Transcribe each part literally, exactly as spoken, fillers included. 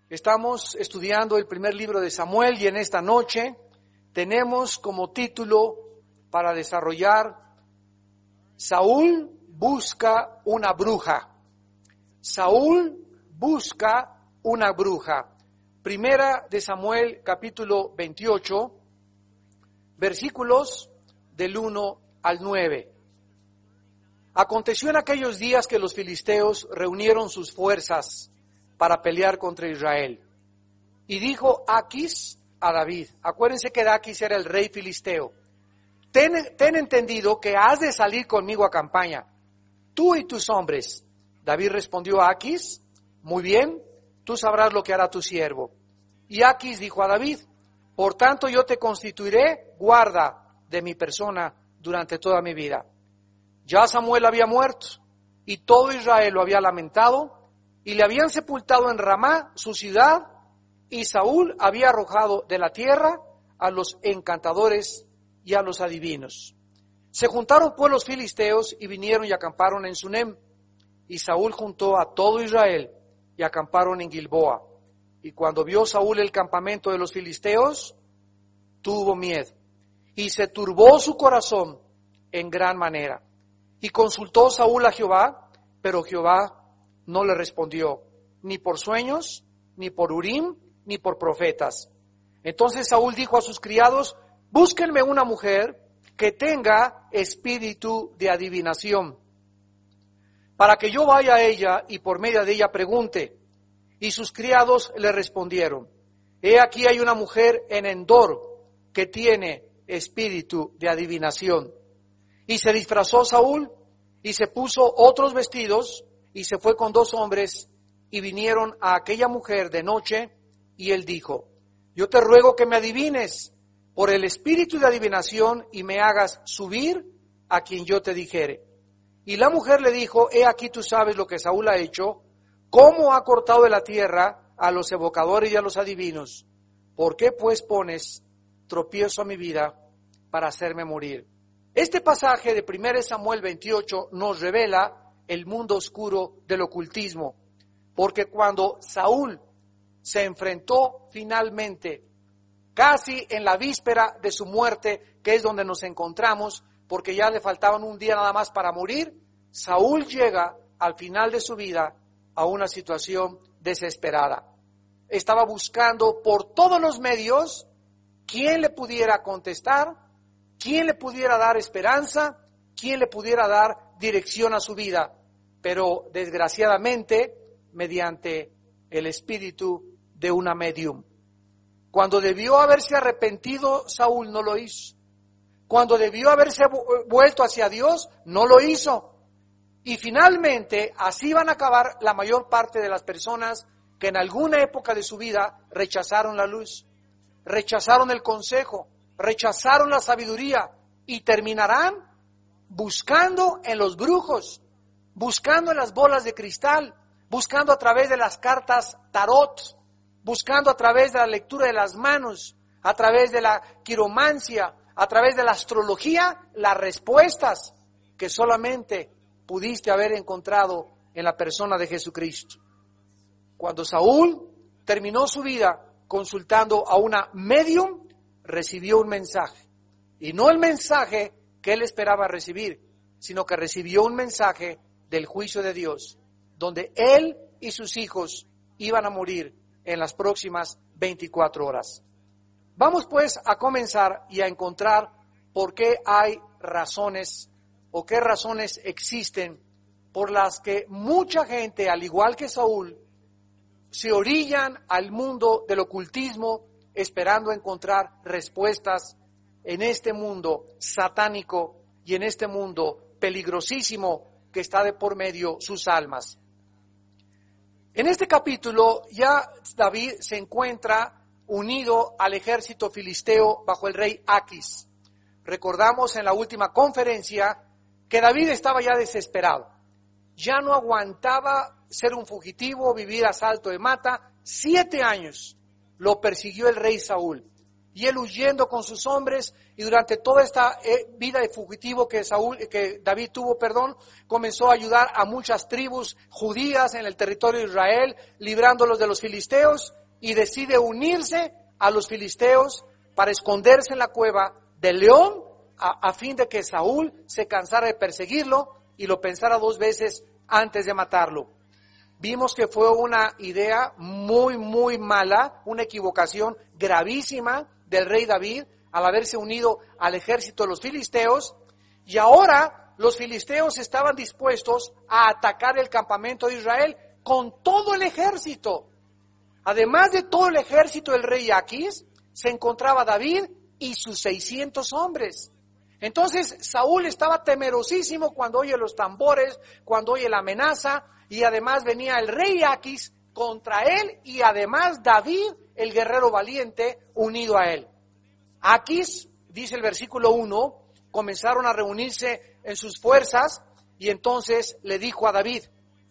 Estamos estudiando el primer libro de Samuel y en esta noche tenemos como título para desarrollar: Saúl busca una bruja. Saúl busca una bruja. Primera de Samuel, capítulo veintiocho, versículos del uno al nueve. Aconteció en aquellos días que los filisteos reunieron sus fuerzas para pelear contra Israel. Y dijo Aquis a David, acuérdense que Aquis era el rey filisteo: ten, ten entendido que has de salir conmigo a campaña, tú y tus hombres. David respondió a Aquis, muy bien, tú sabrás lo que hará tu siervo. Y Aquis dijo a David, por tanto yo te constituiré guarda de mi persona durante toda mi vida. Ya Samuel había muerto y todo Israel lo había lamentado y le habían sepultado en Ramá, su ciudad, y Saúl había arrojado de la tierra a los encantadores y a los adivinos. Se juntaron pues los filisteos y vinieron y acamparon en Sunem. Y Saúl juntó a todo Israel y acamparon en Gilboa. Y cuando vio Saúl el campamento de los filisteos, tuvo miedo y se turbó su corazón en gran manera. Y consultó Saúl a Jehová, pero Jehová no le respondió, ni por sueños, ni por Urim, ni por profetas. Entonces Saúl dijo a sus criados, búsquenme una mujer que tenga espíritu de adivinación, para que yo vaya a ella y por medio de ella pregunte. Y sus criados le respondieron, he aquí hay una mujer en Endor que tiene espíritu de adivinación. Y se disfrazó Saúl y se puso otros vestidos y se fue con dos hombres y vinieron a aquella mujer de noche y él dijo, yo te ruego que me adivines por el espíritu de adivinación y me hagas subir a quien yo te dijere. Y la mujer le dijo, he aquí tú sabes lo que Saúl ha hecho, cómo ha cortado de la tierra a los evocadores y a los adivinos. ¿Por qué pues pones tropiezo a mi vida para hacerme morir? Este pasaje de primera de Samuel veintiocho nos revela el mundo oscuro del ocultismo, porque cuando Saúl se enfrentó finalmente, casi en la víspera de su muerte, que es donde nos encontramos, porque ya le faltaban un día nada más para morir, Saúl llega al final de su vida a una situación desesperada. Estaba buscando por todos los medios quién le pudiera contestar, quién le pudiera dar esperanza, quién le pudiera dar dirección a su vida, pero desgraciadamente mediante el espíritu de una medium. Cuando debió haberse arrepentido, Saúl no lo hizo. Cuando debió haberse vuelto hacia Dios, no lo hizo. Y finalmente, así van a acabar la mayor parte de las personas que en alguna época de su vida rechazaron la luz, rechazaron el consejo, rechazaron la sabiduría y terminarán buscando en los brujos, buscando en las bolas de cristal, buscando a través de las cartas tarot, buscando a través de la lectura de las manos, a través de la quiromancia, a través de la astrología, las respuestas que solamente pudiste haber encontrado en la persona de Jesucristo. Cuando Saúl terminó su vida consultando a una medium, recibió un mensaje. Y no el mensaje que él esperaba recibir, sino que recibió un mensaje del juicio de Dios, donde él y sus hijos iban a morir en las próximas veinticuatro horas. Vamos pues a comenzar y a encontrar por qué hay razones o qué razones existen por las que mucha gente, al igual que Saúl, se orillan al mundo del ocultismo esperando encontrar respuestas en este mundo satánico y en este mundo peligrosísimo que está de por medio sus almas. En este capítulo ya David se encuentra unido al ejército filisteo bajo el rey Aquis. Recordamos en la última conferencia que David estaba ya desesperado. Ya no aguantaba ser un fugitivo, vivir a salto de mata. Siete años lo persiguió el rey Saúl. y él huyendo con sus hombres, y durante toda esta eh, vida de fugitivo que Saúl, que David tuvo, perdón, comenzó a ayudar a muchas tribus judías en el territorio de Israel, librándolos de los filisteos, y decide unirse a los filisteos para esconderse en la cueva del león, a, a fin de que Saúl se cansara de perseguirlo y lo pensara dos veces antes de matarlo. Vimos que fue una idea muy, muy mala, una equivocación gravísima del rey David al haberse unido al ejército de los filisteos, y ahora los filisteos estaban dispuestos a atacar el campamento de Israel con todo el ejército. Además de todo el ejército del rey Aquis, se encontraba David y sus seiscientos hombres. Entonces Saúl estaba temerosísimo cuando oye los tambores, cuando oye la amenaza, y además venía el rey Aquis contra él, y además David, el guerrero valiente, unido a él. Aquis, dice el versículo uno, comenzaron a reunirse en sus fuerzas, y entonces le dijo a David,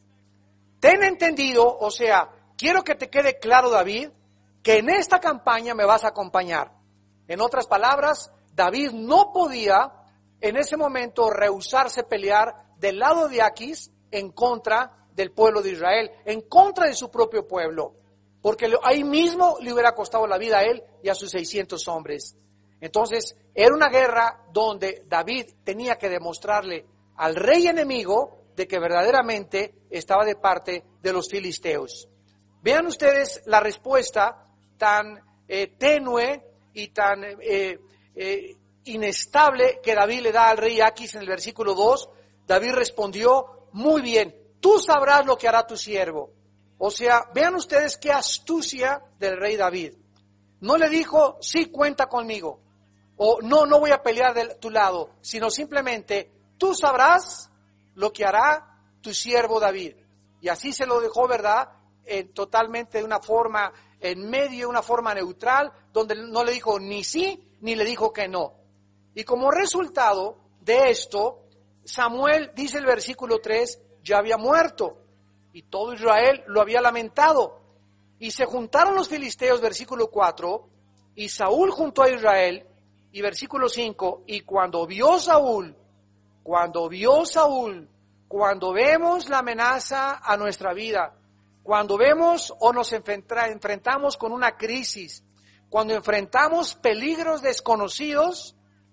ten entendido, o sea, quiero que te quede claro, David, que en esta campaña me vas a acompañar. En otras palabras, David no podía en ese momento rehusarse pelear del lado de Aquis en contra del pueblo de Israel, en contra de su propio pueblo, porque ahí mismo le hubiera costado la vida a él y a sus seiscientos hombres. Entonces, era una guerra donde David tenía que demostrarle al rey enemigo de que verdaderamente estaba de parte de los filisteos. Vean ustedes la respuesta tan eh, tenue y tan eh, eh, inestable que David le da al rey Aquis en el versículo dos. David respondió, muy bien, tú sabrás lo que hará tu siervo. O sea, vean ustedes qué astucia del rey David. No le dijo, sí, cuenta conmigo, o no, no voy a pelear de tu lado, sino simplemente, tú sabrás lo que hará tu siervo David. Y así se lo dejó, ¿verdad? Eh, totalmente de una forma, en medio, una forma neutral, donde no le dijo ni sí, ni le dijo que no. Y como resultado de esto, Samuel, dice el versículo tres, ya había muerto, y todo Israel lo había lamentado. Y se juntaron los filisteos, versículo cuatro, y Saúl juntó a Israel, y versículo cinco, y cuando vio Saúl, cuando vio Saúl, cuando vemos la amenaza a nuestra vida, cuando vemos o nos enfrenta, enfrentamos con una crisis, cuando enfrentamos peligros desconocidos,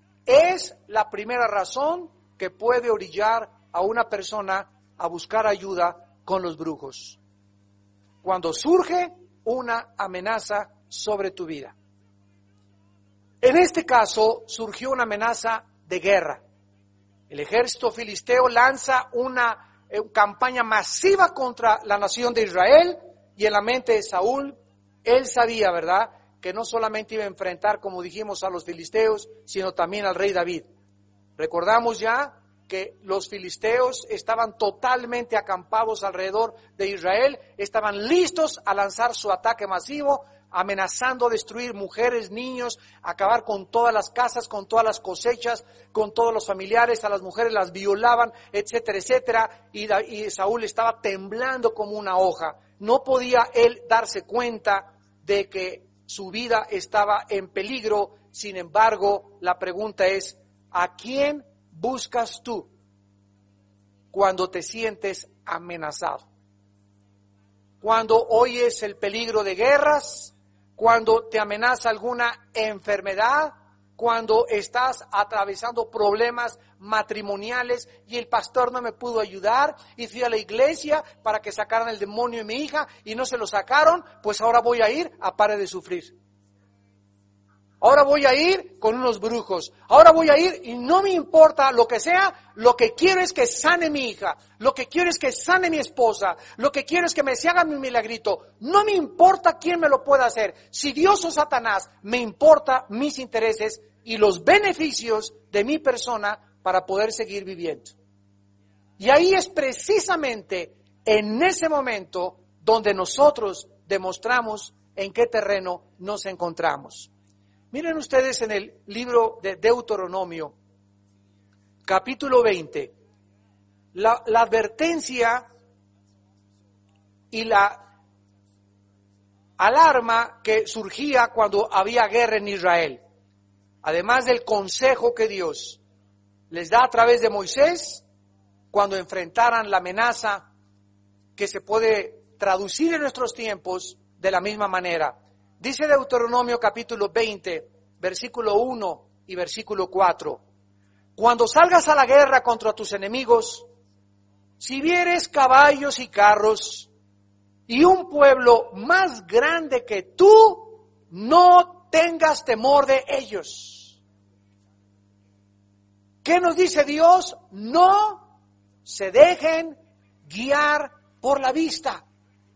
es la primera razón que puede orillar a una persona a buscar ayuda con los brujos. Cuando surge una amenaza sobre tu vida. En este caso surgió una amenaza de guerra. El ejército filisteo lanza una eh, campaña masiva contra la nación de Israel, y en la mente de Saúl, él sabía, ¿verdad?, que no solamente iba a enfrentar, como dijimos, a los filisteos, sino también al rey David. Recordamos ya que los filisteos estaban totalmente acampados alrededor de Israel, estaban listos a lanzar su ataque masivo, amenazando destruir mujeres, niños, acabar con todas las casas, con todas las cosechas, con todos los familiares, a las mujeres las violaban, etcétera, etcétera, y, y Saúl estaba temblando como una hoja. No podía él darse cuenta de que su vida estaba en peligro. Sin embargo, la pregunta es, ¿a quién buscas tú cuando te sientes amenazado? Cuando oyes el peligro de guerras, cuando te amenaza alguna enfermedad, cuando estás atravesando problemas matrimoniales y el pastor no me pudo ayudar y fui a la iglesia para que sacaran el demonio de mi hija y no se lo sacaron, pues ahora voy a ir a pare de sufrir. Ahora voy a ir con unos brujos. Ahora voy a ir y no me importa lo que sea, lo que quiero es que sane mi hija. Lo que quiero es que sane mi esposa. Lo que quiero es que me se haga mi milagrito. No me importa quién me lo pueda hacer. Si Dios o Satanás, me importa mis intereses y los beneficios de mi persona para poder seguir viviendo. Y ahí es precisamente en ese momento donde nosotros demostramos en qué terreno nos encontramos. Miren ustedes en el libro de Deuteronomio, capítulo veinte, la, la advertencia y la alarma que surgía cuando había guerra en Israel, además del consejo que Dios les da a través de Moisés cuando enfrentaran la amenaza que se puede traducir en nuestros tiempos de la misma manera. Dice Deuteronomio capítulo veinte, versículo uno y versículo cuatro. Cuando salgas a la guerra contra tus enemigos, si vieres caballos y carros y un pueblo más grande que tú, no tengas temor de ellos. ¿Qué nos dice Dios? No se dejen guiar por la vista.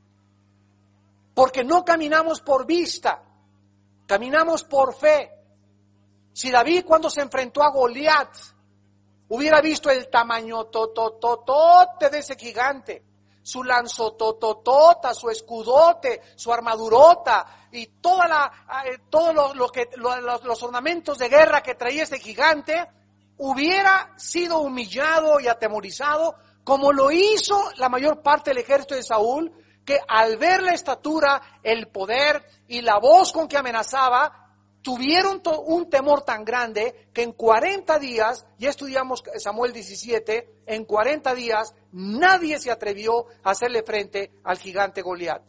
Porque no caminamos por vista, caminamos por fe. Si David, cuando se enfrentó a Goliat, hubiera visto el tamaño totototote de ese gigante, su lanzotototota, su escudote, su armadurota y toda la, eh, todos los, los, que, los, los ornamentos de guerra que traía ese gigante, hubiera sido humillado y atemorizado, como lo hizo la mayor parte del ejército de Saúl, que al ver la estatura, el poder y la voz con que amenazaba, tuvieron un temor tan grande que en cuarenta días, ya estudiamos Samuel diecisiete, en cuarenta días nadie se atrevió a hacerle frente al gigante Goliat.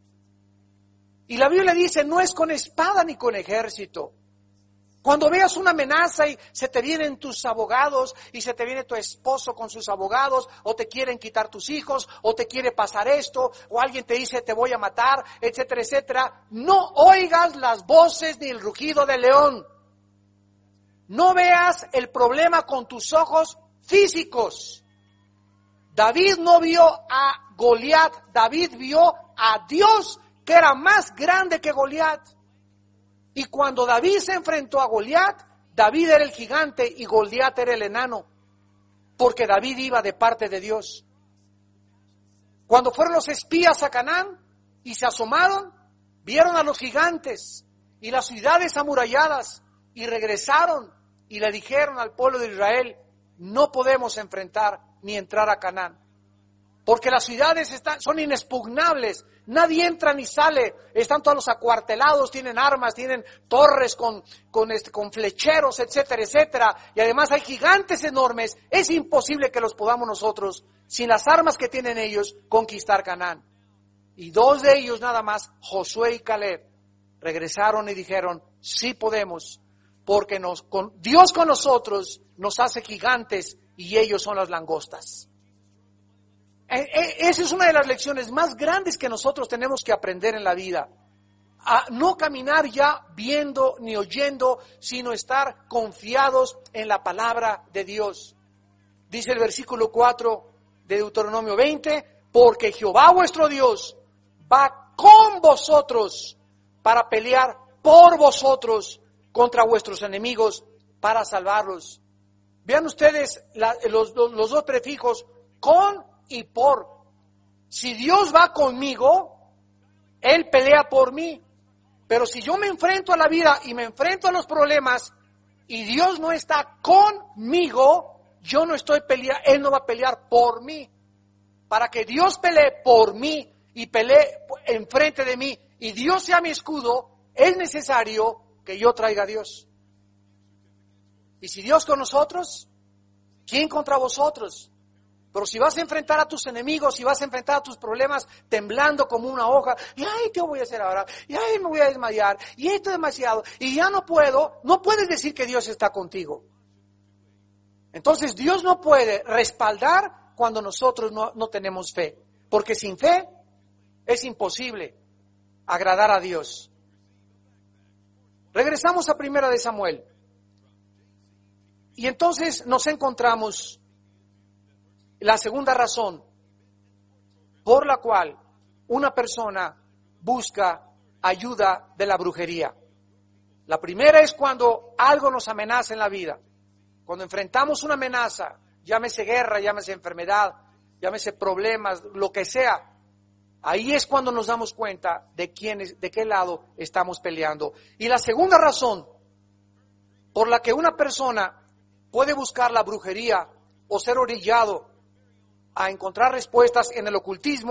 Y la Biblia dice, no es con espada ni con ejército. Cuando veas una amenaza y se te vienen tus abogados y se te viene tu esposo con sus abogados, o te quieren quitar tus hijos, o te quiere pasar esto, o alguien te dice te voy a matar, etcétera, etcétera, no oigas las voces ni el rugido del león. No veas el problema con tus ojos físicos. David no vio a Goliat, David vio a Dios que era más grande que Goliat. Y cuando David se enfrentó a Goliat, David era el gigante y Goliat era el enano, porque David iba de parte de Dios. Cuando fueron los espías a Canaán y se asomaron, vieron a los gigantes y las ciudades amuralladas y regresaron y le dijeron al pueblo de Israel, no podemos enfrentar ni entrar a Canaán, porque las ciudades están, son inexpugnables. Nadie entra ni sale, están todos los acuartelados, tienen armas, tienen torres con, con, este, con flecheros, etcétera, etcétera. Y además hay gigantes enormes, es imposible que los podamos nosotros, sin las armas que tienen ellos, conquistar Canaán. Y dos de ellos nada más, Josué y Caleb, regresaron y dijeron, sí podemos, porque nos, con, Dios con nosotros nos hace gigantes y ellos son las langostas. Esa es una de las lecciones más grandes que nosotros tenemos que aprender en la vida. A no caminar ya viendo ni oyendo, sino estar confiados en la palabra de Dios. Dice el versículo cuatro de Deuteronomio veinte, porque Jehová vuestro Dios va con vosotros para pelear por vosotros contra vuestros enemigos para salvarlos. Vean ustedes la, los, los dos prefijos, con y por. Si Dios va conmigo, Él pelea por mí. Pero si yo me enfrento a la vida y me enfrento a los problemas y Dios no está conmigo, yo no estoy peleando, Él no va a pelear por mí. Para que Dios pelee por mí y pelee enfrente de mí y Dios sea mi escudo, es necesario que yo traiga a Dios. Y si Dios con nosotros, ¿quién contra vosotros? Pero si vas a enfrentar a tus enemigos, si vas a enfrentar a tus problemas temblando como una hoja, y ay, ¿qué voy a hacer ahora? Y ay, me voy a desmayar, y esto es demasiado, y ya no puedo, no puedes decir que Dios está contigo. Entonces Dios no puede respaldar cuando nosotros no, no tenemos fe, porque sin fe es imposible agradar a Dios. Regresamos a Primera de Samuel, y entonces nos encontramos la segunda razón por la cual una persona busca ayuda de la brujería. La primera es cuando algo nos amenaza en la vida. Cuando enfrentamos una amenaza, llámese guerra, llámese enfermedad, llámese problemas, lo que sea. Ahí es cuando nos damos cuenta de quién es, de qué lado estamos peleando. Y la segunda razón por la que una persona puede buscar la brujería o ser orillado a encontrar respuestas en el ocultismo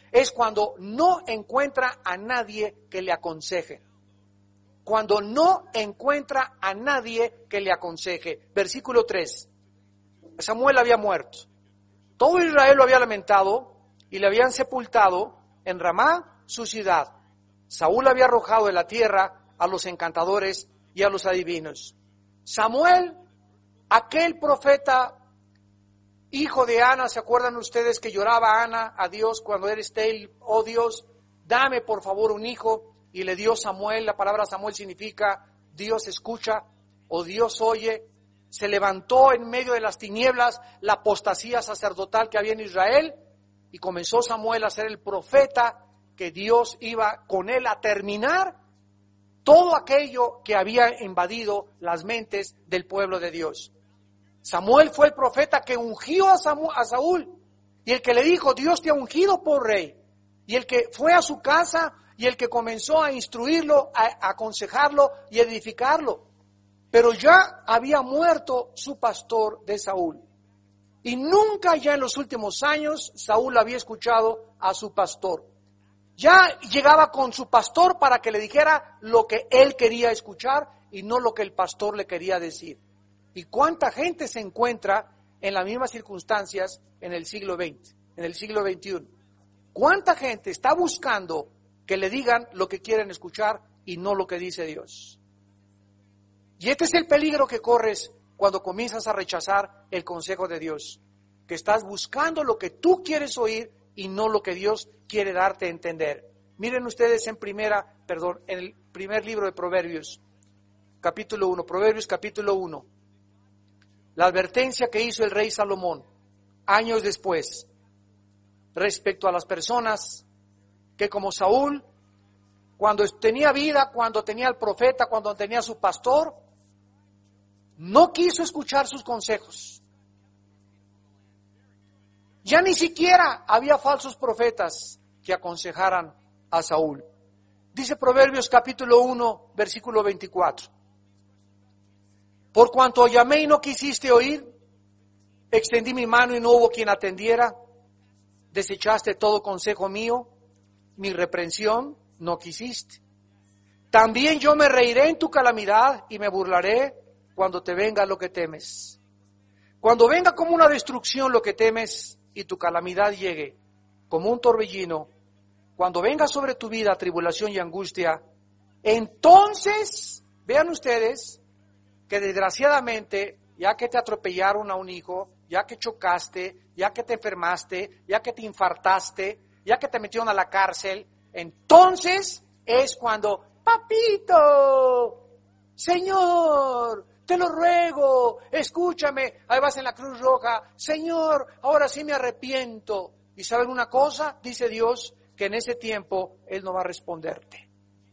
es cuando no encuentra a nadie que le aconseje. Cuando no encuentra a nadie que le aconseje. Versículo tres. Samuel había muerto. Todo Israel lo había lamentado y le habían sepultado en Ramá, su ciudad. Saúl había arrojado de la tierra a los encantadores y a los adivinos. Samuel, aquel profeta, hijo de Ana, ¿se acuerdan ustedes que lloraba Ana a Dios cuando era estéril? Oh Dios, dame por favor un hijo. Y le dio Samuel, la palabra Samuel significa Dios escucha o Dios oye. Se levantó en medio de las tinieblas la apostasía sacerdotal que había en Israel y comenzó Samuel a ser el profeta que Dios iba con él a terminar todo aquello que había invadido las mentes del pueblo de Dios. Samuel fue el profeta que ungió a, Samuel, a Saúl y el que le dijo, Dios te ha ungido por rey, y el que fue a su casa y el que comenzó a instruirlo, a aconsejarlo y edificarlo. Pero ya había muerto su pastor de Saúl. Y nunca ya en los últimos años Saúl había escuchado a su pastor. Ya llegaba con su pastor para que le dijera lo que él quería escuchar y no lo que el pastor le quería decir. ¿Y cuánta gente se encuentra en las mismas circunstancias en el siglo veinte, en el siglo veintiuno? ¿Cuánta gente está buscando que le digan lo que quieren escuchar y no lo que dice Dios? Y este es el peligro que corres cuando comienzas a rechazar el consejo de Dios, que estás buscando lo que tú quieres oír y no lo que Dios quiere darte a entender. Miren ustedes en primera, perdón, en el primer libro de Proverbios, capítulo uno, Proverbios capítulo uno, la advertencia que hizo el rey Salomón años después respecto a las personas que como Saúl, cuando tenía vida, cuando tenía al profeta, cuando tenía a su pastor, no quiso escuchar sus consejos. Ya ni siquiera había falsos profetas que aconsejaran a Saúl. Dice Proverbios capítulo uno, versículo veinticuatro. Por cuanto llamé y no quisiste oír, extendí mi mano y no hubo quien atendiera, desechaste todo consejo mío, mi reprensión no quisiste. También yo me reiré en tu calamidad y me burlaré cuando te venga lo que temes. Cuando venga como una destrucción lo que temes y tu calamidad llegue como un torbellino, cuando venga sobre tu vida tribulación y angustia, entonces, vean ustedes, que desgraciadamente, ya que te atropellaron a un hijo, ya que chocaste, ya que te enfermaste, ya que te infartaste, ya que te metieron a la cárcel, entonces es cuando, papito, Señor, te lo ruego, escúchame, ahí vas en la Cruz Roja, Señor, ahora sí me arrepiento. ¿Y saben una cosa? Dice Dios que en ese tiempo Él no va a responderte.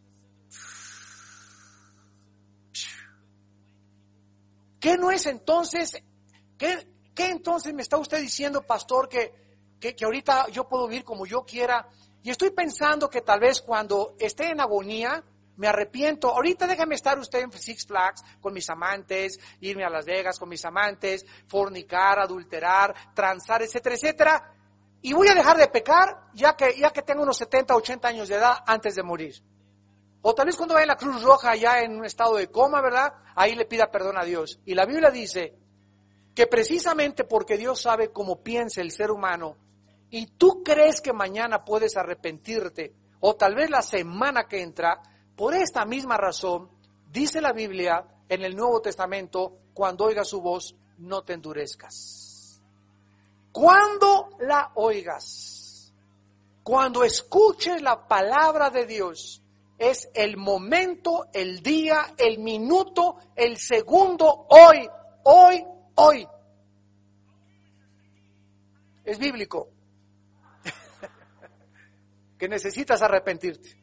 ¿Qué no es entonces? ¿Qué, qué entonces me está usted diciendo, pastor, que, que, que ahorita yo puedo vivir como yo quiera? Y estoy pensando que tal vez cuando esté en agonía, me arrepiento. Ahorita déjame estar usted en Six Flags con mis amantes, irme a Las Vegas con mis amantes, fornicar, adulterar, transar, etcétera, etcétera. Y voy a dejar de pecar ya que, ya que tengo unos setenta, ochenta años de edad antes de morir. O tal vez cuando vaya en la Cruz Roja ya en un estado de coma, ¿verdad? Ahí le pida perdón a Dios. Y la Biblia dice que precisamente porque Dios sabe cómo piensa el ser humano y tú crees que mañana puedes arrepentirte o tal vez la semana que entra, por esta misma razón, dice la Biblia en el Nuevo Testamento, cuando oigas su voz, no te endurezcas. Cuando la oigas, cuando escuches la palabra de Dios, es el momento, el día, el minuto, el segundo, hoy, hoy, hoy. Es bíblico que necesitas arrepentirte.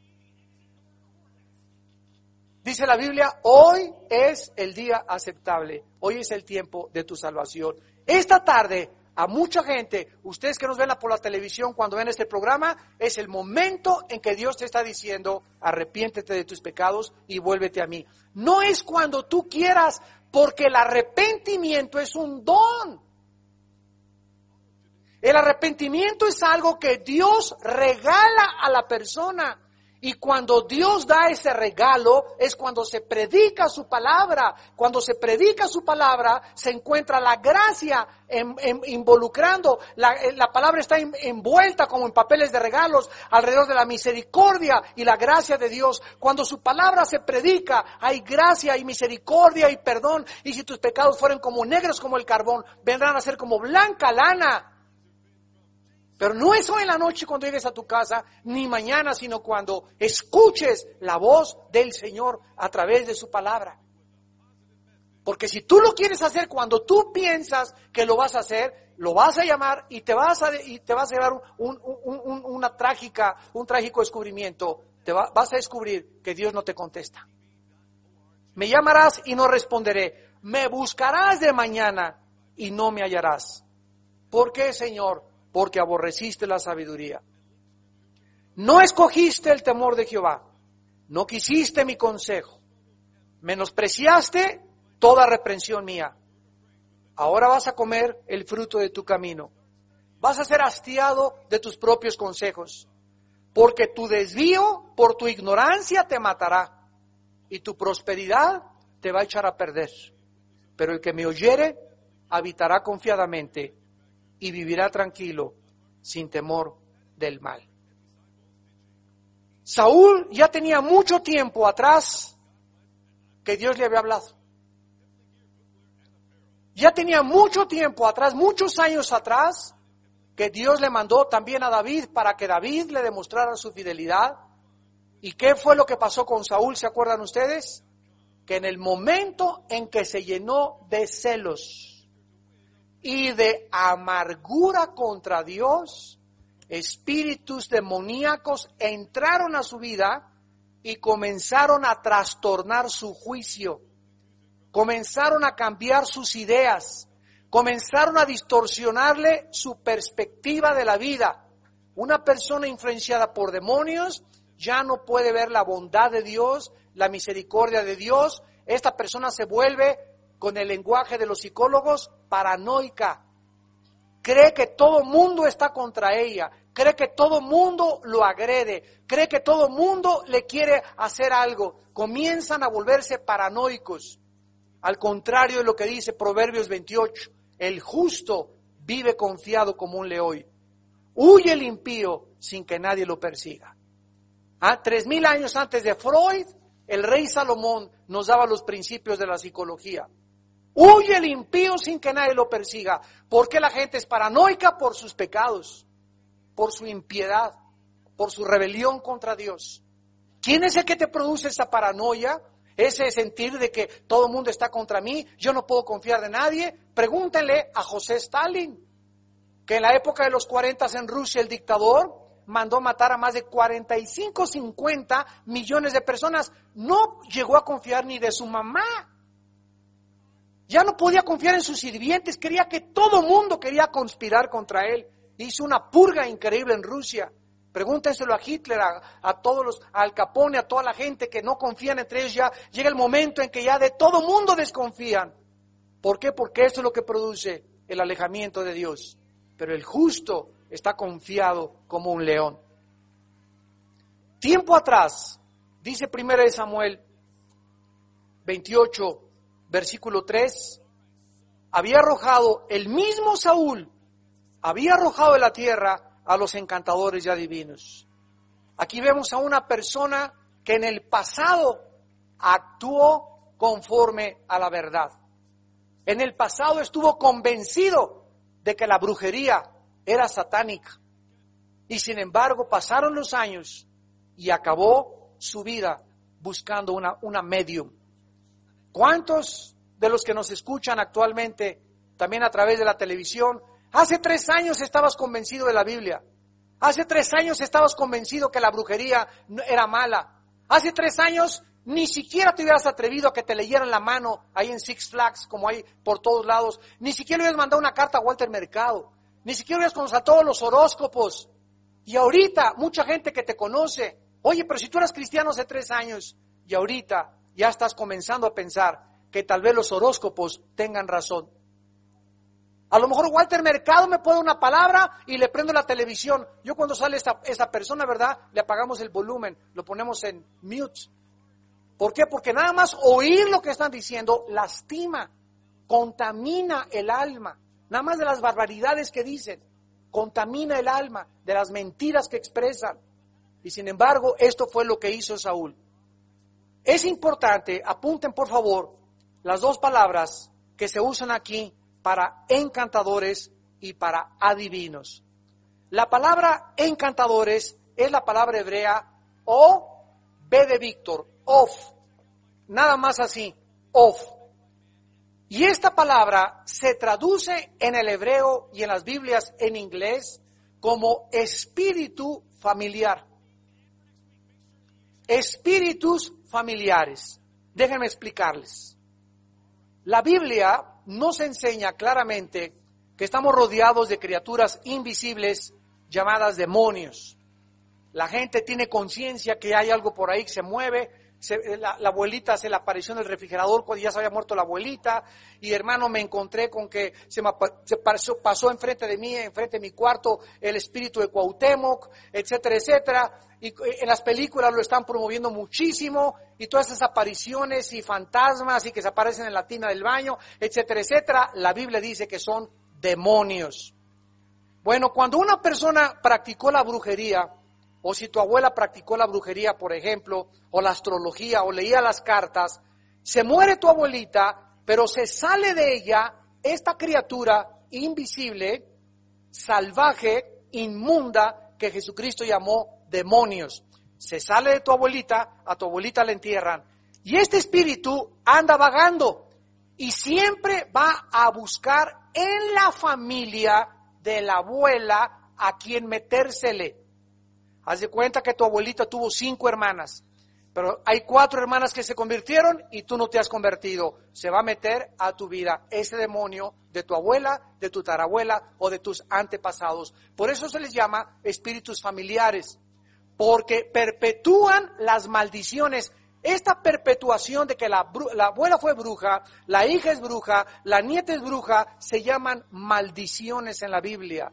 Dice la Biblia, hoy es el día aceptable, hoy es el tiempo de tu salvación. Esta tarde, a mucha gente, ustedes que nos ven por la televisión cuando ven este programa, es el momento en que Dios te está diciendo, arrepiéntete de tus pecados y vuélvete a mí. No es cuando tú quieras, porque el arrepentimiento es un don. El arrepentimiento es algo que Dios regala a la persona. Y cuando Dios da ese regalo es cuando se predica su palabra. Cuando se predica su palabra se encuentra la gracia en, en, involucrando. La, la palabra está en, envuelta como en papeles de regalos alrededor de la misericordia y la gracia de Dios. Cuando su palabra se predica hay gracia y misericordia y perdón. Y si tus pecados fueren como negros como el carbón, vendrán a ser como blanca lana. Pero no es hoy en la noche cuando llegues a tu casa, ni mañana, sino cuando escuches la voz del Señor a través de su palabra. Porque si tú lo quieres hacer cuando tú piensas que lo vas a hacer, lo vas a llamar y te vas a, y te vas a llevar un, un, un, una trágica, un trágico descubrimiento. Te va, vas a descubrir que Dios no te contesta. Me llamarás y no responderé. Me buscarás de mañana y no me hallarás. ¿Por qué, Señor? Porque aborreciste la sabiduría. No escogiste el temor de Jehová. No quisiste mi consejo. Menospreciaste toda reprensión mía. Ahora vas a comer el fruto de tu camino. Vas a ser hastiado de tus propios consejos. Porque tu desvío por tu ignorancia te matará. Y tu prosperidad te va a echar a perder. Pero el que me oyere habitará confiadamente y vivirá tranquilo, sin temor del mal. Saúl ya tenía mucho tiempo atrás que Dios le había hablado. Ya tenía mucho tiempo atrás, muchos años atrás, que Dios le mandó también a David para que David le demostrara su fidelidad. ¿Y qué fue lo que pasó con Saúl? ¿Se acuerdan ustedes? Que en el momento en que se llenó de celos y de amargura contra Dios, espíritus demoníacos entraron a su vida y comenzaron a trastornar su juicio, comenzaron a cambiar sus ideas, comenzaron a distorsionarle su perspectiva de la vida. Una persona influenciada por demonios ya no puede ver la bondad de Dios, la misericordia de Dios. Esta persona se vuelve, con el lenguaje de los psicólogos, paranoica. Cree que todo mundo está contra ella, cree que todo mundo lo agrede, cree que todo mundo le quiere hacer algo. Comienzan a volverse paranoicos. Al contrario de lo que dice Proverbios veintiocho, el justo vive confiado como un león. Huye el impío sin que nadie lo persiga. Ah, tres mil años antes de Freud, el rey Salomón nos daba los principios de la psicología. Huye el impío sin que nadie lo persiga. Porque la gente es paranoica por sus pecados, por su impiedad, por su rebelión contra Dios. ¿Quién es el que te produce esa paranoia? Ese sentir de que todo el mundo está contra mí, yo no puedo confiar de nadie. Pregúntenle a José Stalin, que en la época de los cuarenta en Rusia, el dictador mandó matar a más de cuarenta y cinco, cincuenta millones de personas. No llegó a confiar ni de su mamá. Ya no podía confiar en sus sirvientes, quería que todo mundo quería conspirar contra él. Hizo una purga increíble en Rusia. Pregúntenselo a Hitler, a, a todos los, a Al Capone, a toda la gente que no confían entre ellos. Ya llega el momento en que ya de todo mundo desconfían. ¿Por qué? Porque esto es lo que produce el alejamiento de Dios. Pero el justo está confiado como un león. Tiempo atrás, dice primero de Samuel veintiocho, versículo tres, había arrojado el mismo Saúl, había arrojado de la tierra a los encantadores y adivinos. Aquí vemos a una persona que en el pasado actuó conforme a la verdad. En el pasado estuvo convencido de que la brujería era satánica. Y sin embargo pasaron los años y acabó su vida buscando una, una medium. ¿Cuántos de los que nos escuchan actualmente, también a través de la televisión, hace tres años estabas convencido de la Biblia? Hace tres años estabas convencido que la brujería era mala. Hace tres años ni siquiera te hubieras atrevido a que te leyeran la mano ahí en Six Flags, como hay por todos lados. Ni siquiera hubieras mandado una carta a Walter Mercado. Ni siquiera hubieras conocido a todos los horóscopos. Y ahorita, mucha gente que te conoce, oye, pero si tú eras cristiano hace tres años, y ahorita ya estás comenzando a pensar que tal vez los horóscopos tengan razón. A lo mejor Walter Mercado me puede una palabra y le prendo la televisión. Yo cuando sale esta, esta persona, ¿verdad? Le apagamos el volumen, lo ponemos en mute. ¿Por qué? Porque nada más oír lo que están diciendo lastima, contamina el alma. Nada más de las barbaridades que dicen, contamina el alma, de las mentiras que expresan. Y sin embargo, esto fue lo que hizo Saúl. Es importante, apunten por favor, las dos palabras que se usan aquí para encantadores y para adivinos. La palabra encantadores es la palabra hebrea o B de Víctor, of, nada más así, of. Y esta palabra se traduce en el hebreo y en las Biblias en inglés como espíritu familiar. Espíritus familiares. Déjenme explicarles. La Biblia nos enseña claramente que estamos rodeados de criaturas invisibles llamadas demonios. La gente tiene conciencia que hay algo por ahí que se mueve. Se, la, la abuelita se le apareció en el refrigerador cuando ya se había muerto la abuelita. Y hermano, me encontré con que se, me, se pasó, pasó enfrente de mí, enfrente de mi cuarto, el espíritu de Cuauhtémoc, etcétera, etcétera. Y en las películas lo están promoviendo muchísimo. Y todas esas apariciones y fantasmas y que se aparecen en la tina del baño, etcétera, etcétera. La Biblia dice que son demonios. Bueno, cuando una persona practicó la brujería, o si tu abuela practicó la brujería, por ejemplo, o la astrología, o leía las cartas, se muere tu abuelita, pero se sale de ella esta criatura invisible, salvaje, inmunda, que Jesucristo llamó demonios. Se sale de tu abuelita, a tu abuelita la entierran. Y este espíritu anda vagando y siempre va a buscar en la familia de la abuela a quien metérsele. Haz de cuenta que tu abuelita tuvo cinco hermanas, pero hay cuatro hermanas que se convirtieron y tú no te has convertido. Se va a meter a tu vida ese demonio de tu abuela, de tu tarabuela o de tus antepasados. Por eso se les llama espíritus familiares, porque perpetúan las maldiciones. Esta perpetuación de que la, la abuela fue bruja, la hija es bruja, la nieta es bruja, se llaman maldiciones en la Biblia.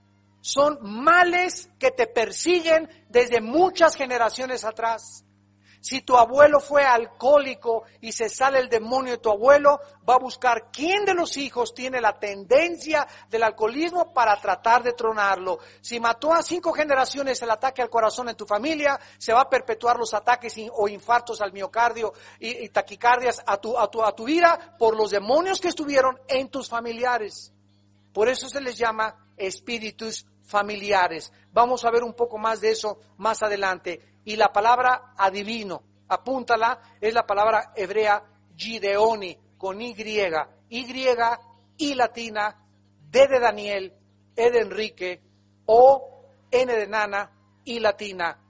Son males que te persiguen desde muchas generaciones atrás. Si tu abuelo fue alcohólico y se sale el demonio de tu abuelo, va a buscar quién de los hijos tiene la tendencia del alcoholismo para tratar de tronarlo. Si mató a cinco generaciones el ataque al corazón en tu familia, se va a perpetuar los ataques o infartos al miocardio y, y taquicardias a tu, a, tu, a tu vida por los demonios que estuvieron en tus familiares. Por eso se les llama espíritus familiares. Vamos a ver un poco más de eso más adelante. Y la palabra adivino, apúntala, es la palabra hebrea gideoni, con Y, Y, I latina, D de Daniel, E de Enrique, O, N de nana, I latina,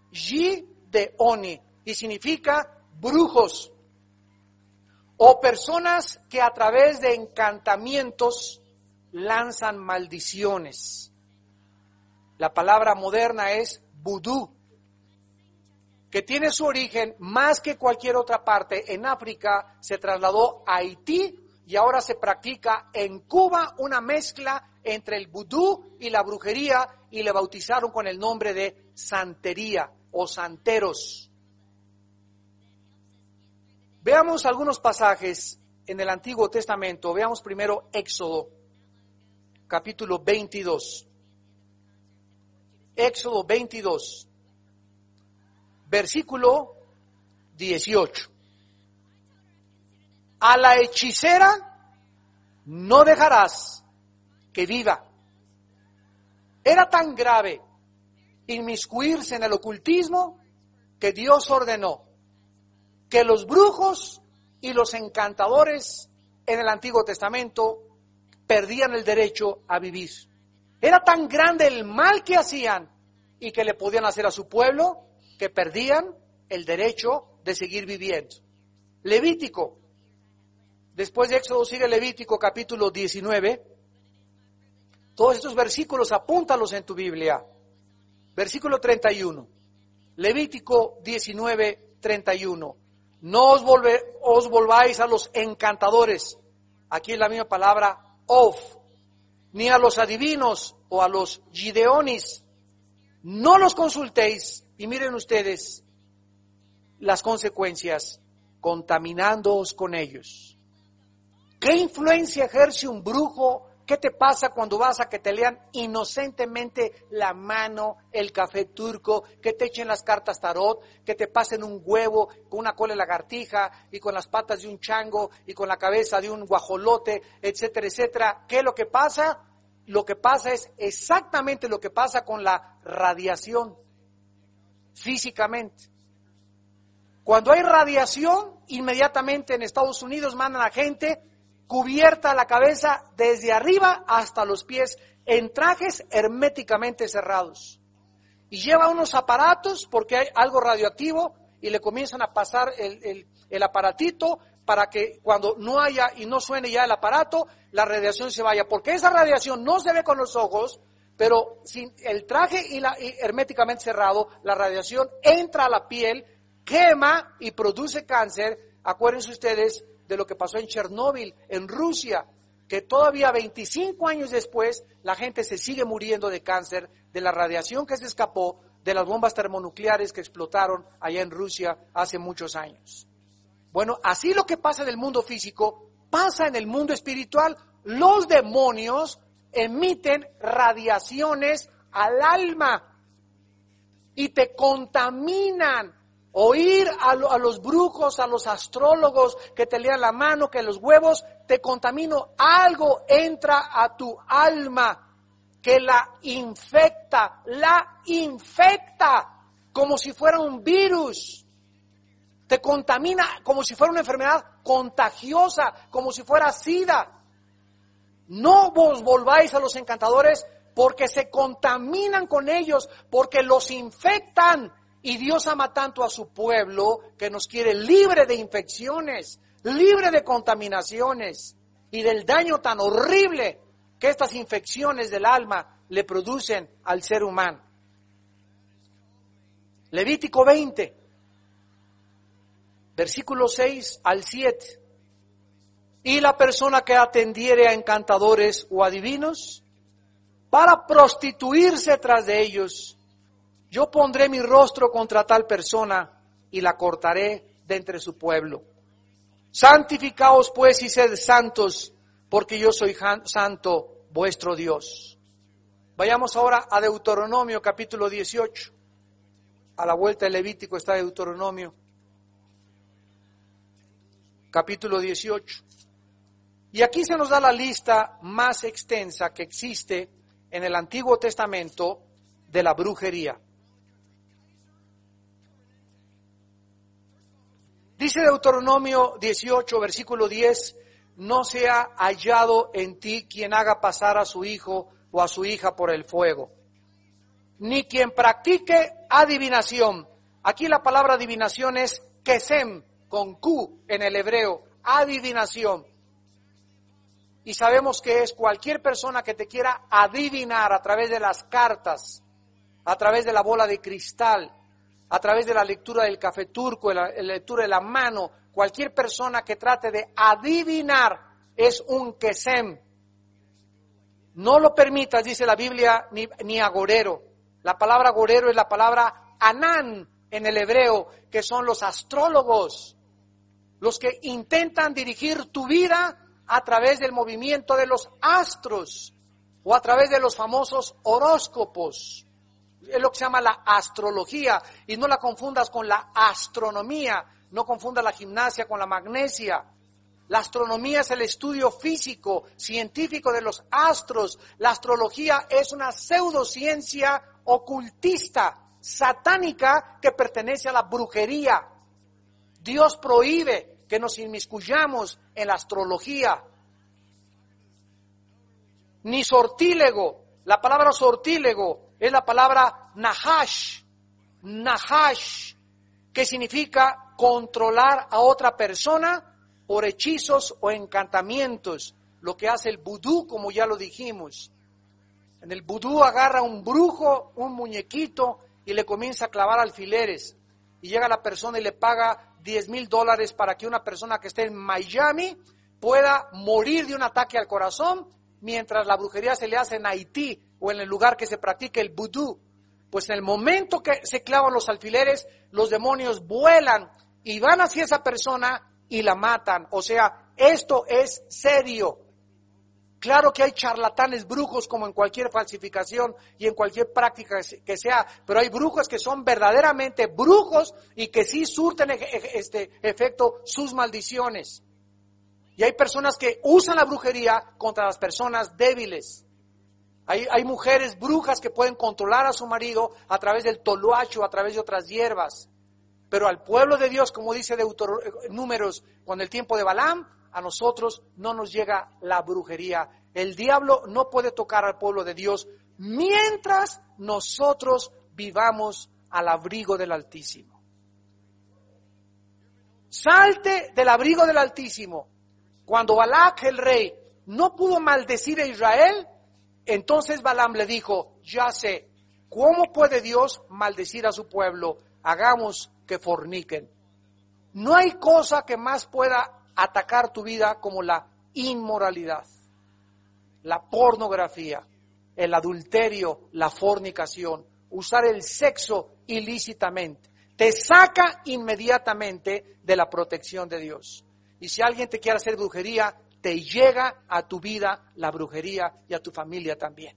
gideoni, y significa brujos, o personas que a través de encantamientos lanzan maldiciones. La palabra moderna es vudú, que tiene su origen más que cualquier otra parte en África, se trasladó a Haití y ahora se practica en Cuba una mezcla entre el vudú y la brujería y le bautizaron con el nombre de santería o santeros. Veamos algunos pasajes en el Antiguo Testamento. Veamos primero Éxodo, capítulo veintidós. Éxodo veintidós. Versículo dieciocho. A la hechicera no dejarás que viva. Era tan grave inmiscuirse en el ocultismo que Dios ordenó que los brujos y los encantadores en el Antiguo Testamento perdían el derecho a vivir. Era tan grande el mal que hacían y que le podían hacer a su pueblo que perdían el derecho de seguir viviendo. Levítico, después de Éxodo sigue Levítico capítulo diecinueve. Todos estos versículos apúntalos en tu Biblia. Versículo treinta y uno. Levítico diecinueve, treinta y uno. No os, volve, os volváis a los encantadores. Aquí es la misma palabra, of. ni a los adivinos o a los gideonis. No los consultéis, y miren ustedes las consecuencias, contaminándoos con ellos. ¿Qué influencia ejerce un brujo? ¿Qué te pasa cuando vas a que te lean inocentemente la mano, el café turco, que te echen las cartas tarot, que te pasen un huevo con una cola de lagartija y con las patas de un chango y con la cabeza de un guajolote, etcétera, etcétera? ¿Qué es lo que pasa? Lo que pasa es exactamente lo que pasa con la radiación físicamente. Cuando hay radiación, inmediatamente en Estados Unidos mandan a gente cubierta la cabeza desde arriba hasta los pies, en trajes herméticamente cerrados. Y lleva unos aparatos porque hay algo radioactivo y le comienzan a pasar el, el, el aparatito para que cuando no haya y no suene ya el aparato, la radiación se vaya. Porque esa radiación no se ve con los ojos, pero sin el traje y la, y herméticamente cerrado, la radiación entra a la piel, quema y produce cáncer. Acuérdense ustedes de lo que pasó en Chernóbil, en Rusia, que todavía veinticinco años después la gente se sigue muriendo de cáncer, de la radiación que se escapó de las bombas termonucleares que explotaron allá en Rusia hace muchos años. Bueno, así lo que pasa en el mundo físico, pasa en el mundo espiritual. Los demonios emiten radiaciones al alma y te contaminan. Oír a, lo, a los brujos, a los astrólogos que te lean la mano, que los huevos, te contamino. Algo entra a tu alma que la infecta, la infecta como si fuera un virus. Te contamina como si fuera una enfermedad contagiosa, como si fuera SIDA. No vos volváis a los encantadores porque se contaminan con ellos, porque los infectan. Y Dios ama tanto a su pueblo que nos quiere libre de infecciones, libre de contaminaciones y del daño tan horrible que estas infecciones del alma le producen al ser humano. Levítico veinte, versículos seis al siete. Y la persona que atendiere a encantadores o adivinos para prostituirse tras de ellos, yo pondré mi rostro contra tal persona y la cortaré de entre su pueblo. Santificaos pues y sed santos, porque yo soy santo, vuestro Dios. Vayamos ahora a Deuteronomio capítulo dieciocho. A la vuelta del Levítico está Deuteronomio capítulo dieciocho. Y aquí se nos da la lista más extensa que existe en el Antiguo Testamento de la brujería. Dice Deuteronomio dieciocho, versículo diez, no sea hallado en ti quien haga pasar a su hijo o a su hija por el fuego, ni quien practique adivinación. Aquí la palabra adivinación es kesem, con Q en el hebreo, adivinación. Y sabemos que es cualquier persona que te quiera adivinar a través de las cartas, a través de la bola de cristal, a través de la lectura del café turco, la, la lectura de la mano. Cualquier persona que trate de adivinar es un kesem. No lo permitas, dice la Biblia, ni, ni agorero. La palabra agorero es la palabra anán en el hebreo, que son los astrólogos, los que intentan dirigir tu vida a través del movimiento de los astros o a través de los famosos horóscopos. Es lo que se llama la astrología, y no la confundas con la astronomía, no confundas la gimnasia con la magnesia. La astronomía es el estudio físico, científico de los astros. La astrología es una pseudociencia ocultista, satánica, que pertenece a la brujería. Dios prohíbe que nos inmiscuyamos en la astrología. Ni sortílego, la palabra sortílego es la palabra nahash, nahash, que significa controlar a otra persona por hechizos o encantamientos, lo que hace el vudú, como ya lo dijimos. En el vudú agarra un brujo, un muñequito, y le comienza a clavar alfileres, y llega la persona y le paga diez mil dólares para que una persona que esté en Miami pueda morir de un ataque al corazón mientras la brujería se le hace en Haití o en el lugar que se practica el vudú. Pues en el momento que se clavan los alfileres, los demonios vuelan y van hacia esa persona y la matan. O sea, esto es serio. Claro que hay charlatanes brujos como en cualquier falsificación y en cualquier práctica que sea, pero hay brujos que son verdaderamente brujos y que sí surten este efecto sus maldiciones. Y hay personas que usan la brujería contra las personas débiles. Hay, hay mujeres brujas que pueden controlar a su marido a través del toloacho, a través de otras hierbas. Pero al pueblo de Dios, como dice Deutero, Números, con el tiempo de Balaam, a nosotros no nos llega la brujería. El diablo no puede tocar al pueblo de Dios mientras nosotros vivamos al abrigo del Altísimo. Salte del abrigo del Altísimo. Cuando Balac, el rey, no pudo maldecir a Israel, entonces Balaam le dijo, ya sé, ¿cómo puede Dios maldecir a su pueblo? Hagamos que forniquen. No hay cosa que más pueda atacar tu vida como la inmoralidad, la pornografía, el adulterio, la fornicación, usar el sexo ilícitamente. Te saca inmediatamente de la protección de Dios. Y si alguien te quiere hacer brujería, te llega a tu vida la brujería y a tu familia también.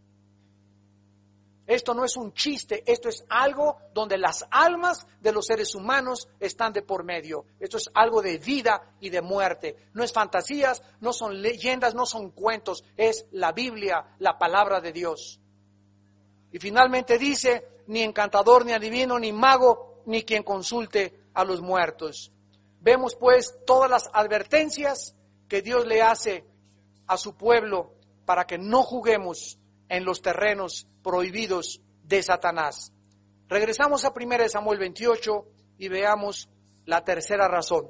Esto no es un chiste, esto es algo donde las almas de los seres humanos están de por medio. Esto es algo de vida y de muerte. No es fantasías, no son leyendas, no son cuentos, es la Biblia, la palabra de Dios. Y finalmente dice, ni encantador, ni adivino, ni mago, ni quien consulte a los muertos. Vemos pues todas las advertencias que Dios le hace a su pueblo para que no juguemos en los terrenos prohibidos de Satanás. Regresamos a primera de Samuel veintiocho y veamos la tercera razón.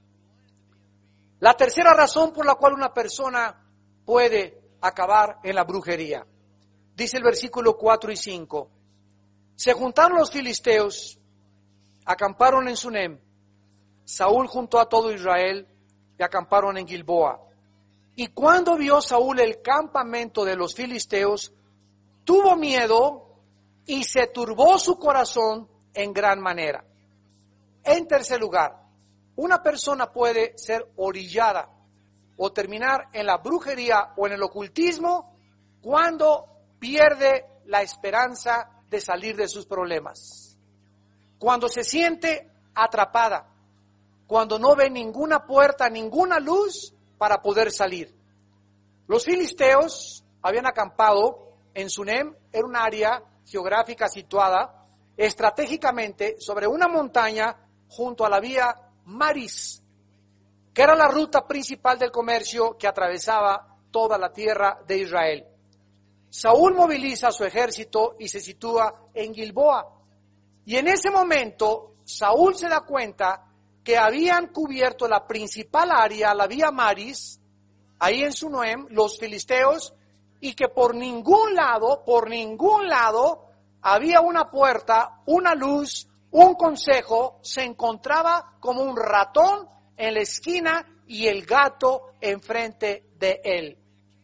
La tercera razón por la cual una persona puede acabar en la brujería. Dice el versículo cuatro y cinco. Se juntaron los filisteos, acamparon en Sunem. Saúl juntó a todo Israel y acamparon en Gilboa. Y cuando vio Saúl el campamento de los filisteos, tuvo miedo y se turbó su corazón en gran manera. En tercer lugar, una persona puede ser orillada o terminar en la brujería o en el ocultismo cuando pierde la esperanza de salir de sus problemas. Cuando se siente atrapada, cuando no ve ninguna puerta, ninguna luz para poder salir. Los filisteos habían acampado en Sunem, era un área geográfica situada estratégicamente sobre una montaña junto a la vía Maris, que era la ruta principal del comercio que atravesaba toda la tierra de Israel. Saúl moviliza su ejército y se sitúa en Gilboa. Y en ese momento Saúl se da cuenta que habían cubierto la principal área, la vía Maris, ahí en Sunem, los filisteos, y que por ningún lado, por ningún lado, había una puerta, una luz, un consejo, se encontraba como un ratón en la esquina y el gato enfrente de él.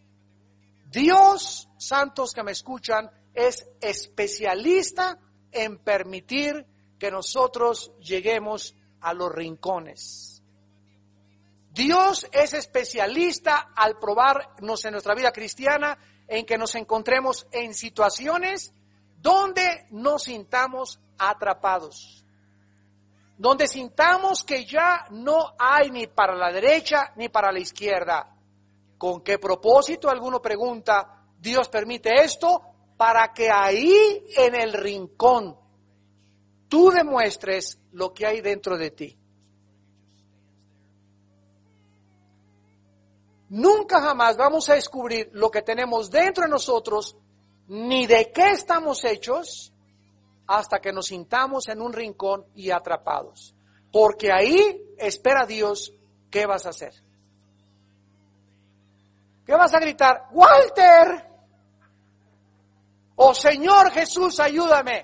Dios, santos que me escuchan, es especialista en permitir que nosotros lleguemos a los rincones. Dios es especialista al probarnos en nuestra vida cristiana en que nos encontremos en situaciones donde nos sintamos atrapados, donde sintamos que ya no hay ni para la derecha ni para la izquierda. ¿Con qué propósito? Alguno pregunta. Dios permite esto para que ahí en el rincón tú demuestres lo que hay dentro de ti. Nunca jamás vamos a descubrir lo que tenemos dentro de nosotros, ni de qué estamos hechos, hasta que nos sintamos en un rincón y atrapados. Porque ahí espera Dios, ¿qué vas a hacer? ¿Qué vas a gritar? ¡Walter! ¡Oh Señor Jesús, ayúdame!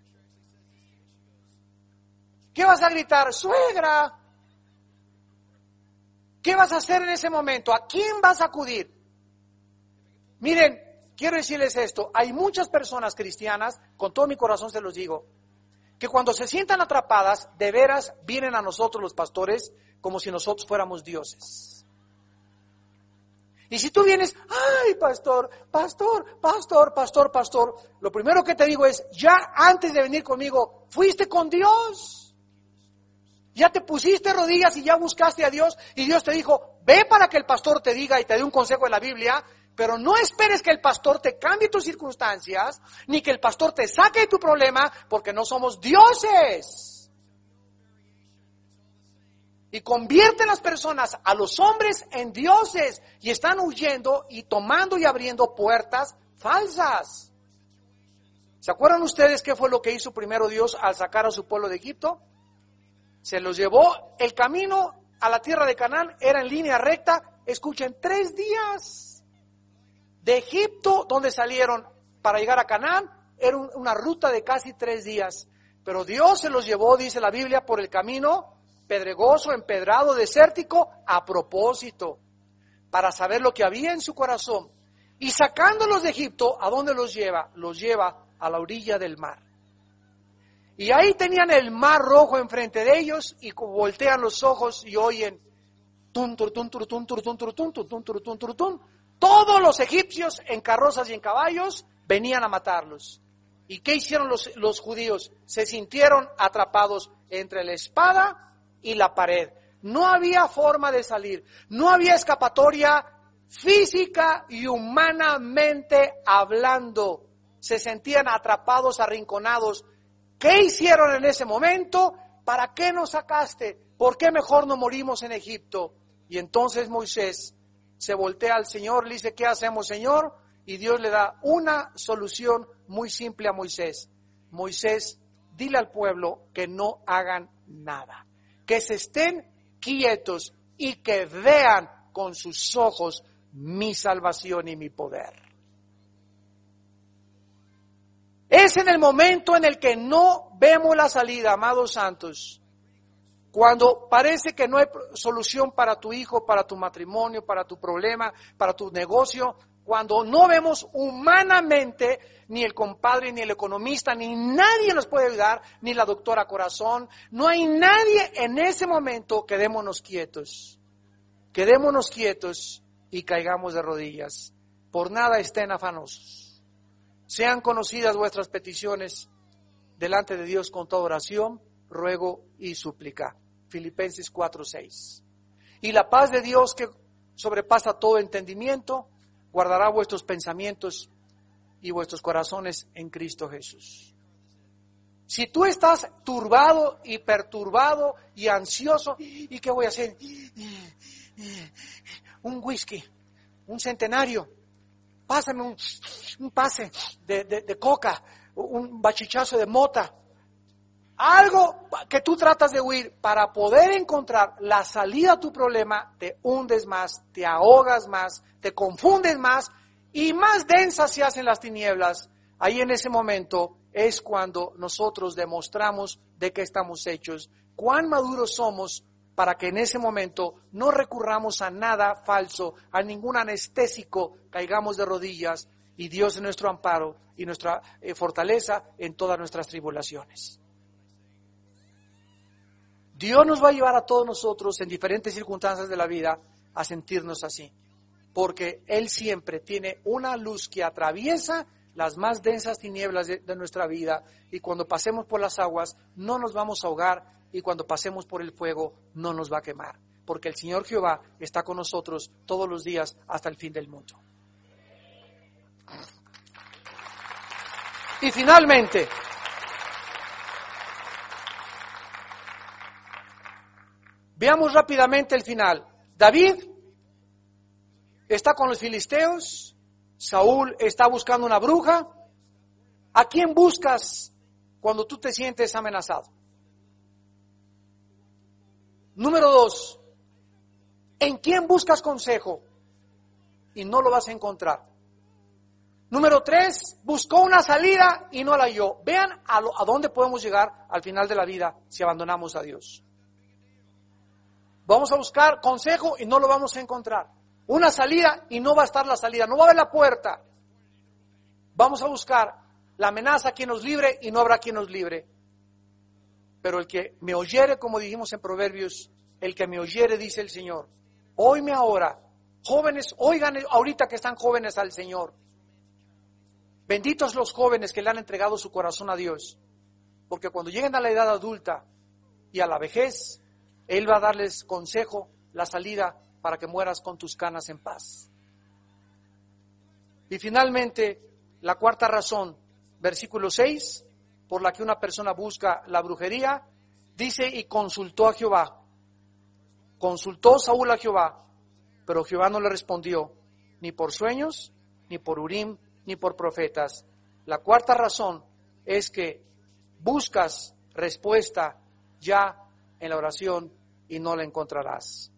¿Qué vas a gritar? ¡Suegra! ¿Qué vas a hacer en ese momento? ¿A quién vas a acudir? Miren, quiero decirles esto, hay muchas personas cristianas, con todo mi corazón se los digo, que cuando se sientan atrapadas, de veras vienen a nosotros los pastores como si nosotros fuéramos dioses. Y si tú vienes, ay, pastor, pastor, pastor, pastor, pastor, lo primero que te digo es, ya antes de venir conmigo, fuiste con Dios. Ya te pusiste rodillas y ya buscaste a Dios y Dios te dijo, ve para que el pastor te diga y te dé un consejo de la Biblia, pero no esperes que el pastor te cambie tus circunstancias, ni que el pastor te saque de tu problema, porque no somos dioses. Y convierte a las personas, a los hombres, en dioses, y están huyendo y tomando y abriendo puertas falsas. ¿Se acuerdan ustedes qué fue lo que hizo primero Dios al sacar a su pueblo de Egipto? Se los llevó, el camino a la tierra de Canaán era en línea recta, escuchen, tres días. De Egipto, donde salieron para llegar a Canaán, era un, una ruta de casi tres días. Pero Dios se los llevó, dice la Biblia, por el camino pedregoso, empedrado, desértico, a propósito, para saber lo que había en su corazón. Y sacándolos de Egipto, ¿a dónde los lleva? Los lleva a la orilla del mar. Y ahí tenían el mar rojo enfrente de ellos, y voltean los ojos y oyen tun, tur, tun, tur, tun, tur, tun, tur, tun, tun, tur, tun, tur, tun. Todos los egipcios en carrozas y en caballos venían a matarlos. ¿Y qué hicieron los, los judíos? Se sintieron atrapados entre la espada y la pared. No había forma de salir, no había escapatoria física y humanamente hablando. Se sentían atrapados, arrinconados. ¿Qué hicieron en ese momento? ¿Para qué nos sacaste? ¿Por qué mejor no morimos en Egipto? Y entonces Moisés se voltea al Señor, le dice, ¿qué hacemos, Señor? Y Dios le da una solución muy simple a Moisés. Moisés, dile al pueblo que no hagan nada, que se estén quietos y que vean con sus ojos mi salvación y mi poder. Es en el momento en el que no vemos la salida, amados santos, cuando parece que no hay solución para tu hijo, para tu matrimonio, para tu problema, para tu negocio, cuando no vemos humanamente, ni el compadre, ni el economista, ni nadie nos puede ayudar, ni la doctora corazón, no hay nadie en ese momento, quedémonos quietos, quedémonos quietos y caigamos de rodillas. Por nada estén afanosos. Sean conocidas vuestras peticiones delante de Dios con toda oración, ruego y súplica. Filipenses cuatro seis. Y la paz de Dios que sobrepasa todo entendimiento, guardará vuestros pensamientos y vuestros corazones en Cristo Jesús. Si tú estás turbado y perturbado y ansioso, ¿y qué voy a hacer? Un whisky, un centenario, pásame un, un pase de, de, de coca, un bachichazo de mota, algo que tú tratas de huir para poder encontrar la salida a tu problema, te hundes más, te ahogas más, te confundes más y más densas se hacen las tinieblas. Ahí en ese momento es cuando nosotros demostramos de qué estamos hechos, cuán maduros somos para que en ese momento no recurramos a nada falso, a ningún anestésico, caigamos de rodillas y Dios es nuestro amparo y nuestra eh, fortaleza en todas nuestras tribulaciones. Dios nos va a llevar a todos nosotros en diferentes circunstancias de la vida a sentirnos así, porque Él siempre tiene una luz que atraviesa las más densas tinieblas de, de nuestra vida, y cuando pasemos por las aguas no nos vamos a ahogar, y cuando pasemos por el fuego no nos va a quemar, porque el Señor Jehová está con nosotros todos los días hasta el fin del mundo. Y finalmente, veamos rápidamente el final. David está con los filisteos, Saúl está buscando una bruja. ¿A quién buscas cuando tú te sientes amenazado? Número dos, ¿en quién buscas consejo? Y no lo vas a encontrar. Número tres, buscó una salida y no la halló. Vean a, lo, a dónde podemos llegar al final de la vida si abandonamos a Dios. Vamos a buscar consejo y no lo vamos a encontrar. una salida y no va a estar la salida, no va a haber la puerta. Vamos a buscar la amenaza quien nos libre y no habrá quien nos libre. Pero el que me oyere, como dijimos en Proverbios, el que me oyere, dice el Señor, óyme ahora, jóvenes, oigan ahorita que están jóvenes al Señor. Benditos los jóvenes que le han entregado su corazón a Dios, porque cuando lleguen a la edad adulta y a la vejez, Él va a darles consejo, la salida para que mueras con tus canas en paz. Y finalmente, la cuarta razón, versículo seis, por la que una persona busca la brujería, dice, y consultó a Jehová. Consultó Saúl a Jehová, pero Jehová no le respondió, ni por sueños, ni por Urim, ni por profetas. La cuarta razón es que buscas respuesta ya en la oración y no la encontrarás.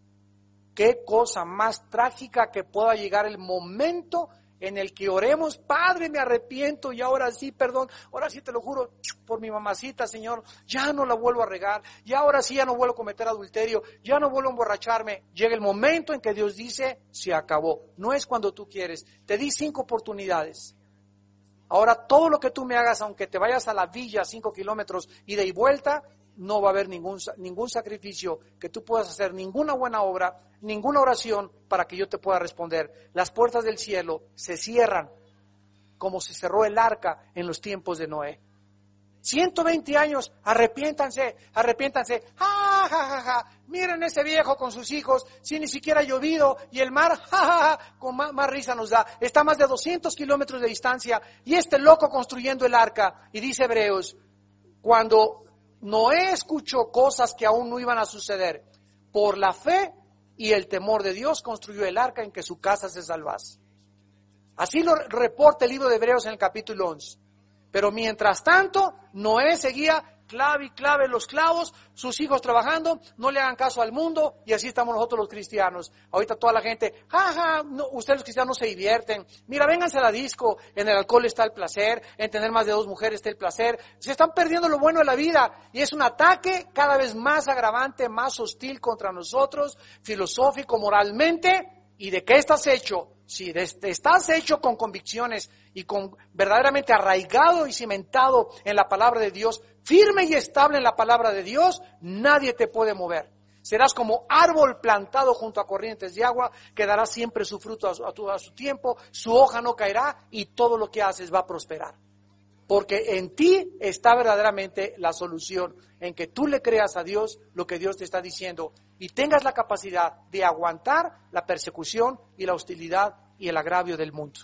Qué cosa más trágica que pueda llegar el momento en el que oremos, Padre, me arrepiento y ahora sí, perdón, ahora sí te lo juro por mi mamacita, Señor, ya no la vuelvo a regar, ya ahora sí ya no vuelvo a cometer adulterio, ya no vuelvo a emborracharme. Llega el momento en que Dios dice, se acabó. No es cuando tú quieres, te di cinco oportunidades. Ahora todo lo que tú me hagas, aunque te vayas a la villa cinco kilómetros ida y vuelta, no va a haber ningún, ningún sacrificio que tú puedas hacer, ninguna buena obra, ninguna oración para que yo te pueda responder. Las puertas del cielo se cierran como se cerró el arca en los tiempos de Noé. ciento veinte años, arrepiéntanse, arrepiéntanse. ¡Ja, ja, ja, ja! Miren ese viejo con sus hijos, si ni siquiera ha llovido, y el mar, ja, ja, ja, con más, más risa nos da. Está a más de doscientos kilómetros de distancia, y este loco construyendo el arca. Y dice Hebreos, cuando Noé escuchó cosas que aún no iban a suceder, por la fe y el temor de Dios construyó el arca en que su casa se salvase. Así lo reporta el libro de Hebreos en el capítulo once. Pero mientras tanto, Noé seguía clave y clave los clavos, sus hijos trabajando, no le hagan caso al mundo, y así estamos nosotros los cristianos. Ahorita toda la gente, jaja, no, ustedes los cristianos no se divierten. Mira, vénganse a la disco, en el alcohol está el placer, en tener más de dos mujeres está el placer. Se están perdiendo lo bueno de la vida, y es un ataque cada vez más agravante, más hostil contra nosotros, filosófico, moralmente. ¿Y de qué estás hecho? Si estás hecho con convicciones y con verdaderamente arraigado y cimentado en la palabra de Dios, firme y estable en la palabra de Dios, nadie te puede mover. Serás como árbol plantado junto a corrientes de agua, que dará siempre su fruto a su, a, tu, a su tiempo, su hoja no caerá y todo lo que haces va a prosperar. Porque en ti está verdaderamente la solución, en que tú le creas a Dios lo que Dios te está diciendo y tengas la capacidad de aguantar la persecución y la hostilidad y el agravio del mundo.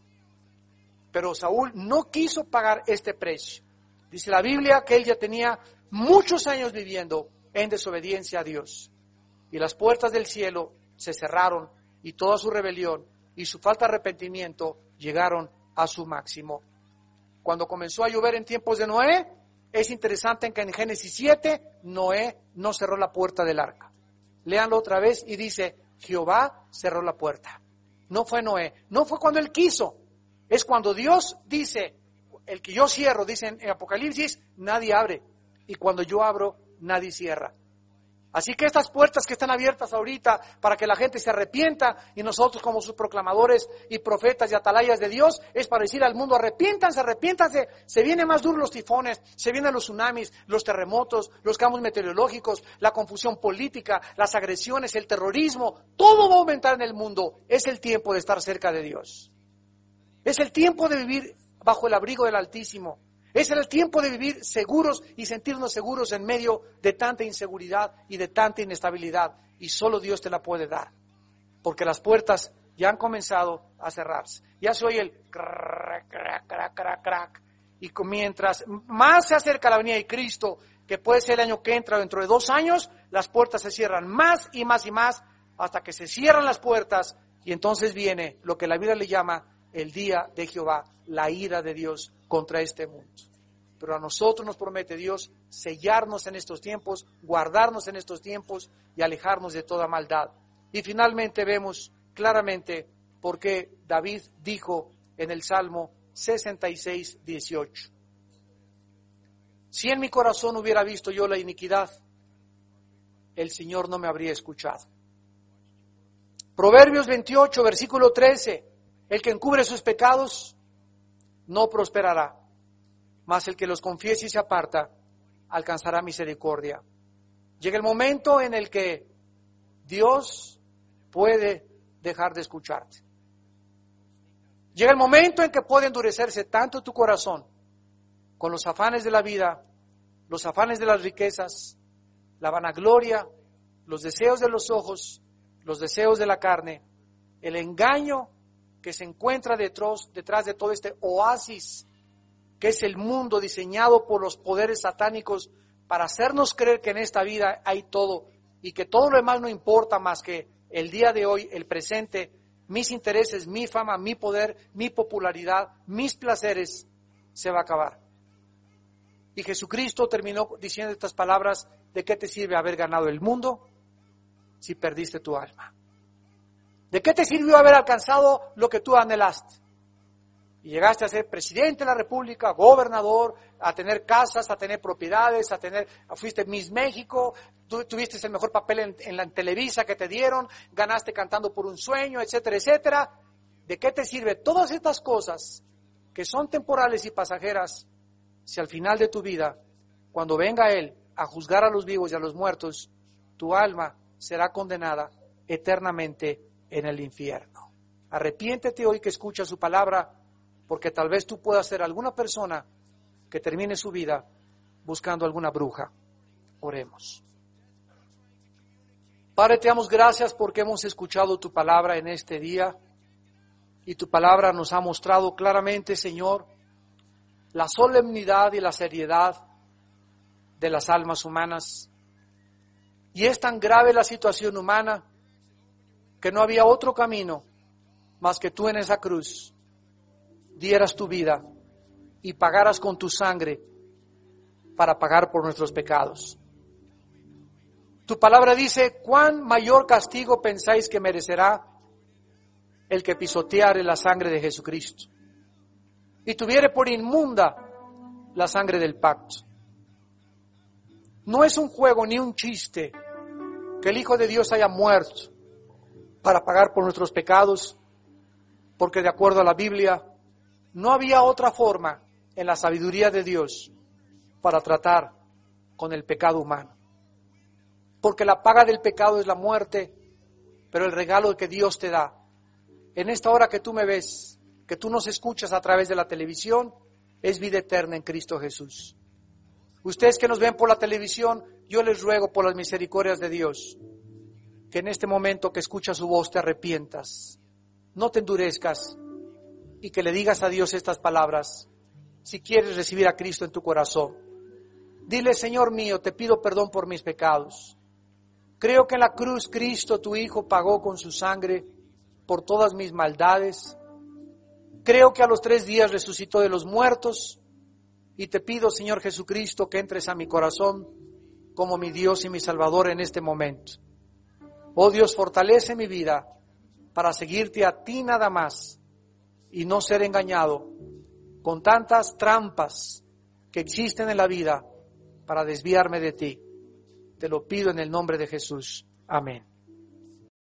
Pero Saúl no quiso pagar este precio. Dice la Biblia que él ya tenía muchos años viviendo en desobediencia a Dios. Y las puertas del cielo se cerraron y toda su rebelión y su falta de arrepentimiento llegaron a su máximo. Cuando comenzó a llover en tiempos de Noé, es interesante en que en Génesis siete, Noé no cerró la puerta del arca. Léanlo otra vez y dice, Jehová cerró la puerta. No fue Noé, no fue cuando él quiso. Es cuando Dios dice, el que yo cierro, dice en Apocalipsis, nadie abre. Y cuando yo abro, nadie cierra. Así que estas puertas que están abiertas ahorita para que la gente se arrepienta y nosotros como sus proclamadores y profetas y atalayas de Dios es para decir al mundo arrepiéntanse, arrepiéntanse, se vienen más duros los tifones, se vienen los tsunamis, los terremotos, los cambios meteorológicos, la confusión política, las agresiones, el terrorismo, todo va a aumentar en el mundo. Es el tiempo de estar cerca de Dios. Es el tiempo de vivir bajo el abrigo del Altísimo. Es el tiempo de vivir seguros y sentirnos seguros en medio de tanta inseguridad y de tanta inestabilidad. Y solo Dios te la puede dar. Porque las puertas ya han comenzado a cerrarse. Ya se oye el crack, crack, crack, crack, crack. Y mientras más se acerca la venida de Cristo, que puede ser el año que entra o dentro de dos años, las puertas se cierran más y más y más hasta que se cierran las puertas. Y entonces viene lo que la Biblia le llama el día de Jehová, la ira de Dios contra este mundo. Pero a nosotros nos promete Dios sellarnos en estos tiempos, guardarnos en estos tiempos y alejarnos de toda maldad. Y finalmente vemos claramente por qué David dijo en el Salmo sesenta y seis, dieciocho. Si en mi corazón hubiera visto yo la iniquidad, el Señor no me habría escuchado. Proverbios veintiocho, versículo trece. El que encubre sus pecados no prosperará, mas el que los confiese y se aparta alcanzará misericordia. Llega el momento en el que Dios puede dejar de escucharte. Llega el momento en que puede endurecerse tanto tu corazón con los afanes de la vida, los afanes de las riquezas, la vanagloria, los deseos de los ojos, los deseos de la carne, el engaño que se encuentra detrás, detrás de todo este oasis que es el mundo diseñado por los poderes satánicos para hacernos creer que en esta vida hay todo y que todo lo demás no importa más que el día de hoy, el presente, mis intereses, mi fama, mi poder, mi popularidad, mis placeres, se va a acabar. Y Jesucristo terminó diciendo estas palabras: ¿de qué te sirve haber ganado el mundo si perdiste tu alma? ¿De qué te sirvió haber alcanzado lo que tú anhelaste? Y llegaste a ser presidente de la República, gobernador, a tener casas, a tener propiedades, a tener, fuiste Miss México, tu, tuviste el mejor papel en, en la Televisa que te dieron, ganaste cantando por un sueño, etcétera, etcétera. ¿De qué te sirve todas estas cosas que son temporales y pasajeras si al final de tu vida, cuando venga Él a juzgar a los vivos y a los muertos, tu alma será condenada eternamente en el infierno? Arrepiéntete hoy que escucha su palabra, porque tal vez tú puedas ser alguna persona que termine su vida buscando alguna bruja. Oremos. Padre, te damos gracias porque hemos escuchado tu palabra en este día y tu palabra nos ha mostrado claramente, Señor, la solemnidad y la seriedad de las almas humanas. Y es tan grave la situación humana que no había otro camino más que tú en esa cruz dieras tu vida y pagaras con tu sangre para pagar por nuestros pecados. Tu palabra dice: ¿cuán mayor castigo pensáis que merecerá el que pisoteare la sangre de Jesucristo y tuviere por inmunda la sangre del pacto? No es un juego ni un chiste que el Hijo de Dios haya muerto para pagar por nuestros pecados, porque de acuerdo a la Biblia, no había otra forma en la sabiduría de Dios para tratar con el pecado humano. Porque la paga del pecado es la muerte, pero el regalo que Dios te da, en esta hora que tú me ves, que tú nos escuchas a través de la televisión, es vida eterna en Cristo Jesús. Ustedes que nos ven por la televisión, yo les ruego por las misericordias de Dios, que en este momento que escuchas su voz te arrepientas, no te endurezcas, y que le digas a Dios estas palabras, si quieres recibir a Cristo en tu corazón. Dile: Señor mío, te pido perdón por mis pecados. Creo que en la cruz Cristo, tu Hijo, pagó con su sangre por todas mis maldades. Creo que a los tres días resucitó de los muertos. Y te pido, Señor Jesucristo, que entres a mi corazón como mi Dios y mi Salvador en este momento. Oh Dios, fortalece mi vida para seguirte a ti nada más y no ser engañado con tantas trampas que existen en la vida para desviarme de ti. Te lo pido en el nombre de Jesús. Amén.